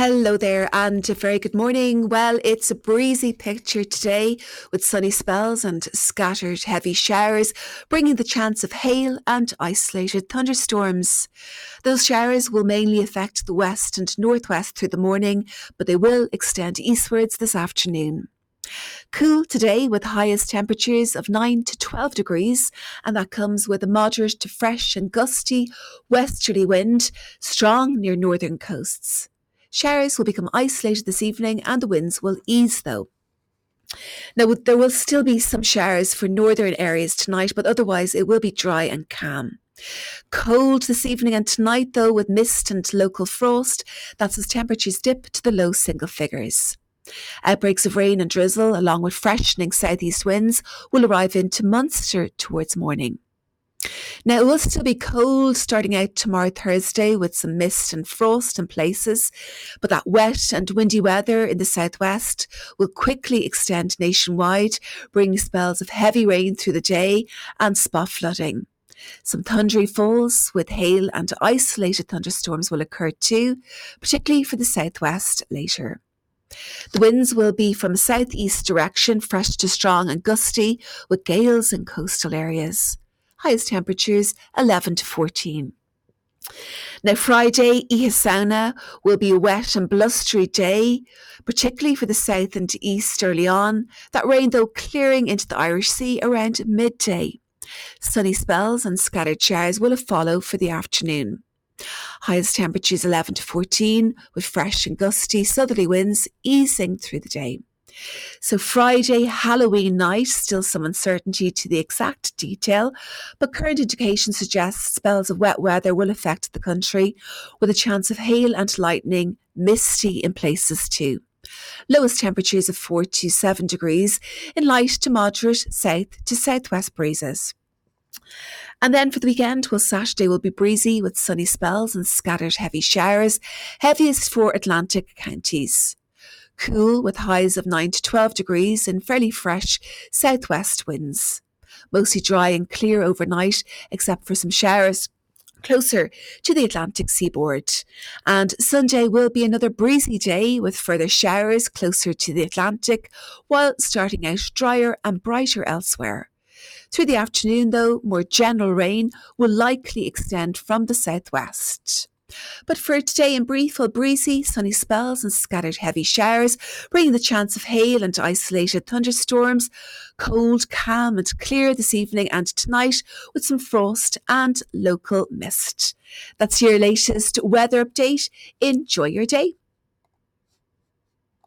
Hello there, and a very good morning. Well, it's a breezy picture today with sunny spells and scattered heavy showers, bringing the chance of hail and isolated thunderstorms. Those showers will mainly affect the west and northwest through the morning, but they will extend eastwards this afternoon. Cool today with highest temperatures of 9 to 12 degrees, and that comes with a moderate to fresh and gusty westerly wind, strong near northern coasts. Showers will become isolated this evening and the winds will ease though. Now, there will still be some showers for northern areas tonight, but otherwise it will be dry and calm. Cold this evening and tonight though, with mist and local frost. That's as temperatures dip to the low single figures. Outbreaks of rain and drizzle, along with freshening southeast winds, will arrive into Munster towards morning. Now, it will still be cold starting out tomorrow Thursday with some mist and frost in places, but that wet and windy weather in the southwest will quickly extend nationwide, bringing spells of heavy rain through the day and spot flooding. Some thundery falls with hail and isolated thunderstorms will occur too, particularly for the southwest later. The winds will be from a southeast direction, fresh to strong and gusty, with gales in coastal areas. Highest temperatures 11 to 14. Now Friday, Ihasauna will be a wet and blustery day, particularly for the south and east early on. That rain though clearing into the Irish Sea around midday. Sunny spells and scattered showers will follow for the afternoon. Highest temperatures 11 to 14 with fresh and gusty southerly winds easing through the day. So Friday, Halloween night, still some uncertainty to the exact detail, but current indication suggests spells of wet weather will affect the country with a chance of hail and lightning, misty in places too. Lowest temperatures of 4 to 7 degrees in light to moderate south to southwest breezes. And then for the weekend, Saturday will be breezy with sunny spells and scattered heavy showers, heaviest for Atlantic counties. Cool with highs of 9 to 12 degrees and fairly fresh southwest winds. Mostly dry and clear overnight, except for some showers closer to the Atlantic seaboard. And Sunday will be another breezy day with further showers closer to the Atlantic, while starting out drier and brighter elsewhere. Through the afternoon, though, more general rain will likely extend from the southwest. But for today in brief, breezy, sunny spells and scattered heavy showers, bringing the chance of hail and isolated thunderstorms. Cold, calm and clear this evening and tonight with some frost and local mist. That's your latest weather update. Enjoy your day.